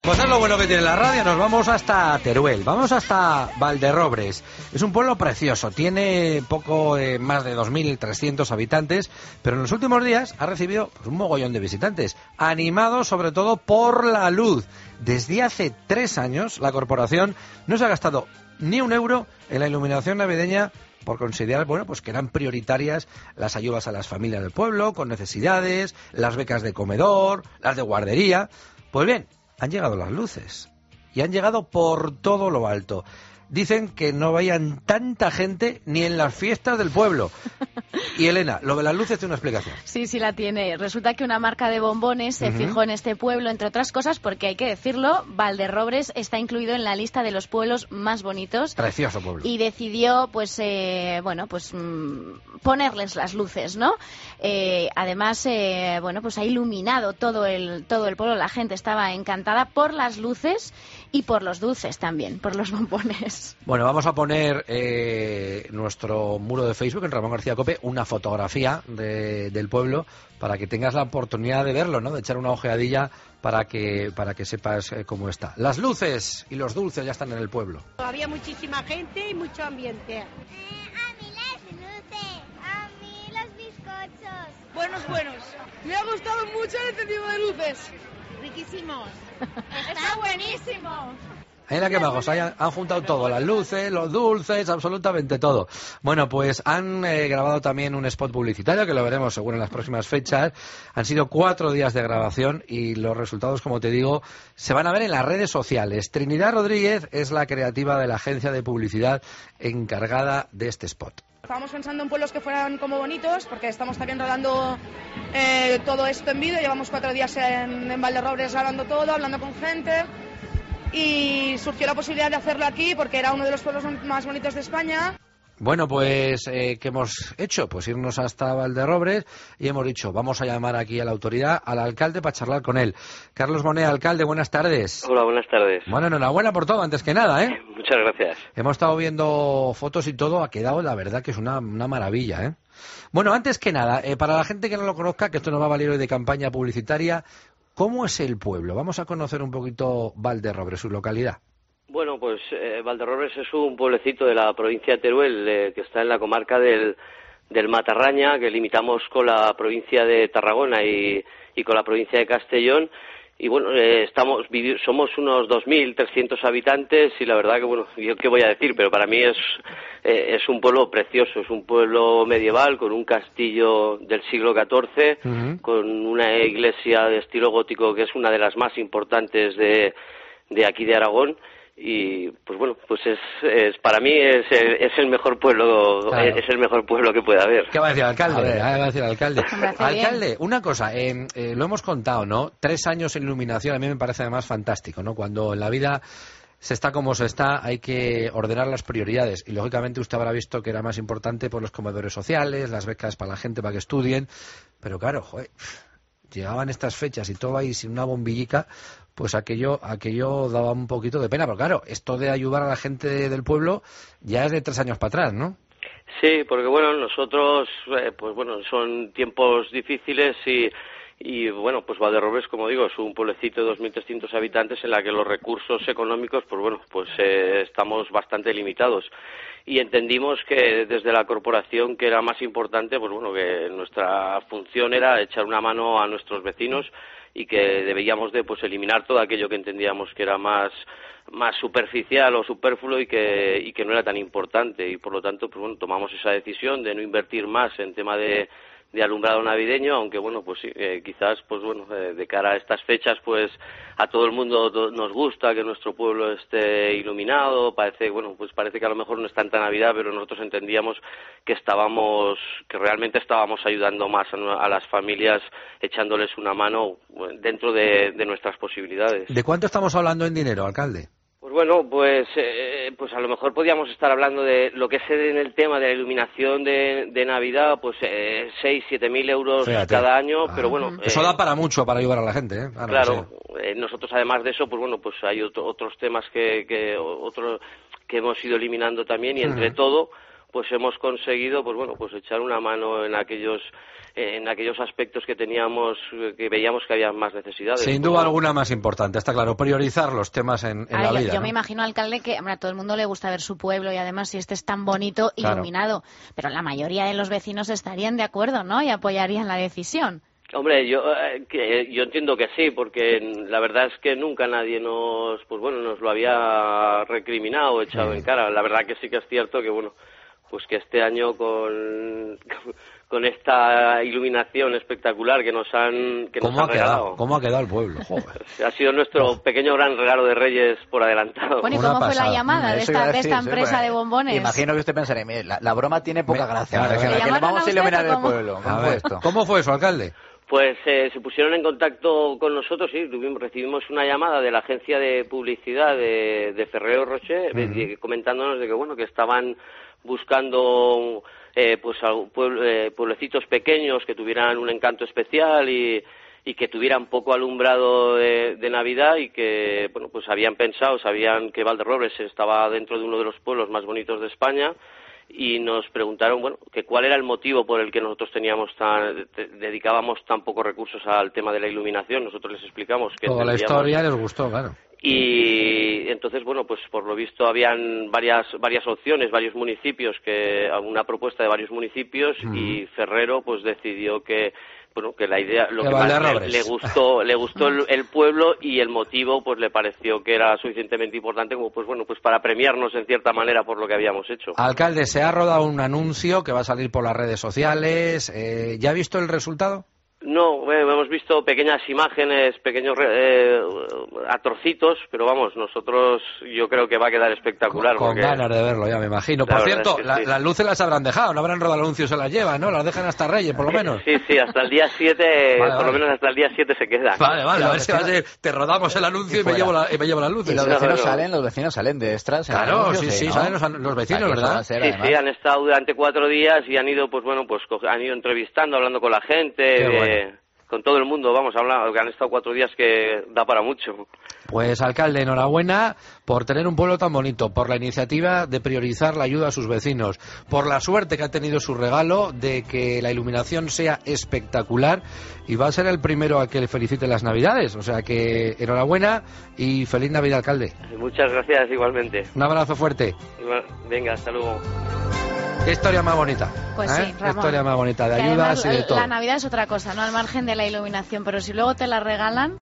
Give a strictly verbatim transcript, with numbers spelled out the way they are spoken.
Pues es lo bueno que tiene la radio. Nos vamos hasta Teruel, vamos hasta Valderrobres. Es un pueblo precioso, tiene poco eh, más de dos mil trescientos habitantes, pero en los últimos días ha recibido pues, un mogollón de visitantes, animados sobre todo por la luz. Desde hace tres años la corporación no se ha gastado ni un euro en la iluminación navideña por considerar, bueno, pues que eran prioritarias las ayudas a las familias del pueblo con necesidades, las becas de comedor, las de guardería. Pues bien, han llegado las luces y han llegado por todo lo alto. Dicen que no vayan tanta gente ni en las fiestas del pueblo. Y Elena, lo de las luces tiene una explicación. Sí, sí la tiene. Resulta que una marca de bombones se uh-huh. fijó en este pueblo, entre otras cosas, porque hay que decirlo, Valderrobres está incluido en la lista de los pueblos más bonitos. Precioso pueblo. Y decidió, pues, eh, bueno, pues mmm, ponerles las luces, ¿no? Eh, además, eh, bueno, pues ha iluminado todo el todo el pueblo. La gente estaba encantada por las luces y por los dulces también, por los bombones. Bueno, vamos a poner eh, nuestro muro de Facebook en Ramón García Cope una fotografía de, del pueblo para que tengas la oportunidad de verlo, ¿no? De echar una ojeadilla para que para que sepas eh, cómo está. Las luces y los dulces ya están en el pueblo. Había muchísima gente y mucho ambiente. Eh, a mí las luces, a mí los bizcochos. Buenos, buenos. Me ha gustado mucho el encendido de luces. Riquísimos. Está buenísimo. Ahí en la que bajos, han, han juntado todo, las luces, los dulces, absolutamente todo. Bueno, pues han eh, grabado también un spot publicitario, que lo veremos seguro en las próximas fechas. Han sido cuatro días de grabación y los resultados, como te digo, se van a ver en las redes sociales. Trinidad Rodríguez es la creativa de la agencia de publicidad encargada de este spot. Estábamos pensando en pueblos que fueran como bonitos, porque estamos también rodando eh, todo esto en vídeo. Llevamos cuatro días en, en Valderrobres grabando todo, hablando con gente. Y surgió la posibilidad de hacerlo aquí porque era uno de los pueblos más bonitos de España. Bueno, pues, eh, ¿qué hemos hecho? Pues irnos hasta Valderrobres y hemos dicho, vamos a llamar aquí a la autoridad, al alcalde, para charlar con él. Carlos Moné, alcalde, buenas tardes. Hola, buenas tardes. Bueno, enhorabuena por todo, antes que nada, ¿eh? Muchas gracias. Hemos estado viendo fotos y todo, ha quedado, la verdad, que es una, una maravilla, ¿eh? Bueno, antes que nada, eh, para la gente que no lo conozca, que esto nos va a valer hoy de campaña publicitaria, ¿cómo es el pueblo? Vamos a conocer un poquito Valderrobres, su localidad. Bueno, pues eh, Valderrobres es un pueblecito de la provincia de Teruel, eh, que está en la comarca del, del Matarraña, que limitamos con la provincia de Tarragona y, y con la provincia de Castellón. Y bueno, eh, estamos somos unos dos mil trescientos habitantes y la verdad que, bueno, yo qué voy a decir, pero para mí es eh, es un pueblo precioso, es un pueblo medieval con un castillo del siglo catorce, uh-huh. con una iglesia de estilo gótico que es una de las más importantes de, de aquí de Aragón. Y pues bueno, pues es, es para mí es el, es el mejor pueblo, claro. es el mejor pueblo que pueda haber. ¿Qué va a decir el alcalde? Ver, ¿Qué va a decir el alcalde? Alcalde, bien. Una cosa, eh, eh, lo hemos contado, ¿no? Tres años en iluminación a mí me parece además fantástico, ¿no? Cuando en la vida se está como se está, hay que ordenar las prioridades. Y lógicamente usted habrá visto que era más importante por los comedores sociales, las becas para la gente para que estudien. Pero claro, joder, llegaban estas fechas y todo ahí sin una bombillica, pues aquello aquello daba un poquito de pena. Pero claro, esto de ayudar a la gente del pueblo ya es de tres años para atrás, ¿no? Sí, porque bueno, nosotros, eh, pues bueno, son tiempos difíciles y... Y bueno, pues Valderrobres, como digo, es un pueblecito de dos mil trescientos habitantes en la que los recursos económicos, pues bueno, pues eh, estamos bastante limitados. Y entendimos que desde la corporación que era más importante, pues bueno, que nuestra función era echar una mano a nuestros vecinos y que debíamos de pues eliminar todo aquello que entendíamos que era más más superficial o superfluo y que y que no era tan importante. Y por lo tanto, pues bueno, tomamos esa decisión de no invertir más en tema de de alumbrado navideño, aunque bueno, pues sí, eh, quizás, pues bueno, eh, de cara a estas fechas, pues a todo el mundo to- nos gusta que nuestro pueblo esté iluminado, parece, bueno, pues parece que a lo mejor no es tanta Navidad, pero nosotros entendíamos que estábamos, que realmente estábamos ayudando más a, a las familias, echándoles una mano dentro de, de nuestras posibilidades. ¿De cuánto estamos hablando en dinero, alcalde? Pues bueno, pues eh, pues a lo mejor podríamos estar hablando de lo que es en el tema de la iluminación de, de Navidad, pues eh, seis, siete mil euros Fíjate. cada año, ah, pero bueno... Eso eh, da para mucho para ayudar a la gente, ¿eh? Ahora claro, eh, nosotros además de eso, pues bueno, pues hay otro, otros temas que, que, otro, que hemos ido eliminando también y entre uh-huh. todo... pues hemos conseguido, pues bueno, pues echar una mano en aquellos en aquellos aspectos que teníamos, que veíamos que había más necesidades. Sin duda alguna más importante, está claro, priorizar los temas en, en a la ver, vida. Yo, yo ¿no? me imagino, alcalde, que hombre, a todo el mundo le gusta ver su pueblo y además si este es tan bonito, Claro. iluminado, pero la mayoría de los vecinos estarían de acuerdo, ¿no? Y apoyarían la decisión. Hombre, yo eh, que, yo entiendo que sí, porque la verdad es que nunca nadie nos, pues bueno, nos lo había recriminado o echado Sí. en cara. La verdad que sí que es cierto que bueno, pues que este año con con esta iluminación espectacular que nos han que nos ¿Cómo ha han quedado? regalado, ¿Cómo ha quedado el pueblo? Joder. ha sido nuestro pequeño gran regalo de Reyes por adelantado. Bueno, ¿y Una cómo fue pasada. la llamada de Eso iba esta, a de esta decir, sí, empresa pues, de bombones? Imagino que usted pensaría, mire, la, la broma tiene poca Me- gracia. claro, que, claro. que ¿Le le llamaron vamos a a usted iluminar o el cómo? pueblo. A ¿Cómo ver, fue esto? ¿cómo fue eso, alcalde? Pues eh, se pusieron en contacto con nosotros, sí, tuvimos, recibimos una llamada de la agencia de publicidad de, de Ferrero Rocher, de- de- comentándonos de que bueno, que estaban buscando eh, pues algún pueblo- eh, pueblecitos pequeños que tuvieran un encanto especial y, y que tuvieran poco alumbrado de, de Navidad y que bueno, pues habían pensado, sabían que Valderrobres estaba dentro de uno de los pueblos más bonitos de España. Y nos preguntaron, bueno, que cuál era el motivo por el que nosotros teníamos tan, te- dedicábamos tan pocos recursos al tema de la iluminación. Nosotros les explicamos que Toda la entendíamos- historia les gustó, claro. y entonces, bueno, pues por lo visto habían varias varias opciones, varios municipios, que una propuesta de varios municipios Mm. y Ferrero pues decidió que bueno, que la idea, lo Que que más le, Valderrobres. le gustó, le gustó el, el pueblo y el motivo pues le pareció que era suficientemente importante como pues bueno, pues para premiarnos en cierta manera por lo que habíamos hecho. Alcalde, se ha rodado un anuncio que va a salir por las redes sociales. Eh, ¿Ya ha visto el resultado? No, bueno, hemos visto pequeñas imágenes, pequeños eh, a trocitos, pero vamos, nosotros yo creo que va a quedar espectacular. Con porque... ganas de verlo, ya me imagino. La Por verdad cierto, es que la- sí. las luces las habrán dejado, no habrán rodado anuncios, se las llevan, ¿no? Las dejan hasta Reyes, por lo menos. Sí, sí, hasta el día siete, Vale, por lo vale. menos hasta el día siete se quedan. Vale, vale, Y a los ver si va a ser, te rodamos el anuncio y, y me fuera. llevo, la, y me llevo las luces. Y los No, vecinos no. salen, los vecinos salen de extras. en el Claro, anuncio, sí, sí, ¿no? salen los, los vecinos, Aquí eso ¿verdad? va a ser, Sí, además. sí, han estado durante cuatro días y han ido, pues bueno, pues co- han ido entrevistando, hablando con la gente, Qué eh, bueno. con todo el mundo, vamos, hablando, que han estado cuatro días que da para mucho. Pues, alcalde, enhorabuena por tener un pueblo tan bonito, por la iniciativa de priorizar la ayuda a sus vecinos, por la suerte que ha tenido su regalo de que la iluminación sea espectacular y va a ser el primero a que le felicite las Navidades. O sea que enhorabuena y feliz Navidad, alcalde. Muchas gracias igualmente. Un abrazo fuerte. Igual- Venga, hasta luego. Qué historia más bonita. Pues ¿eh? sí, Qué Ramón. historia más bonita, de Que ayudas además, y de todo. la Navidad es otra cosa, ¿no? Al margen de la iluminación, pero si luego te la regalan...